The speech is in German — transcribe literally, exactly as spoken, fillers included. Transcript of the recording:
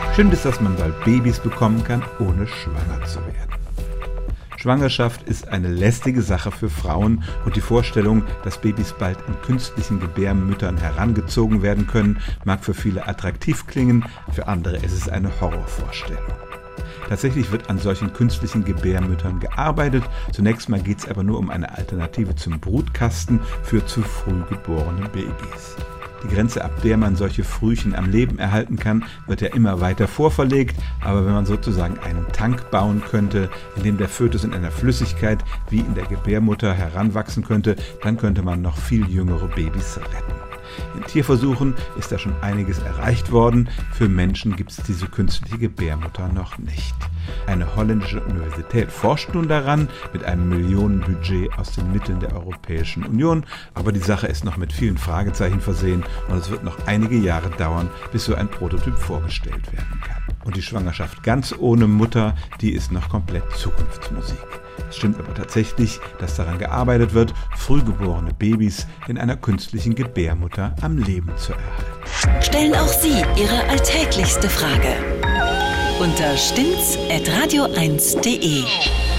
Stimmt es, dass man bald Babys bekommen kann, ohne schwanger zu werden? Schwangerschaft ist eine lästige Sache für Frauen und die Vorstellung, dass Babys bald in künstlichen Gebärmüttern herangezogen werden können, mag für viele attraktiv klingen, für andere ist es eine Horrorvorstellung. Tatsächlich wird an solchen künstlichen Gebärmüttern gearbeitet. Zunächst mal geht es aber nur um eine Alternative zum Brutkasten für zu früh geborene Babys. Die Grenze, ab der man solche Frühchen am Leben erhalten kann, wird ja immer weiter vorverlegt. Aber wenn man sozusagen einen Tank bauen könnte, in dem der Fötus in einer Flüssigkeit wie in der Gebärmutter heranwachsen könnte, dann könnte man noch viel jüngere Babys retten. In Tierversuchen ist da schon einiges erreicht worden. Für Menschen gibt es diese künstliche Gebärmutter noch nicht. Eine holländische Universität forscht nun daran, mit einem Millionenbudget aus den Mitteln der Europäischen Union. Aber die Sache ist noch mit vielen Fragezeichen versehen und es wird noch einige Jahre dauern, bis so ein Prototyp vorgestellt werden kann. Und die Schwangerschaft ganz ohne Mutter, die ist noch komplett Zukunftsmusik. Es stimmt aber tatsächlich, dass daran gearbeitet wird, frühgeborene Babys in einer künstlichen Gebärmutter am Leben zu erhalten. Stellen auch Sie Ihre alltäglichste Frage unter stimmt's at radio eins punkt de.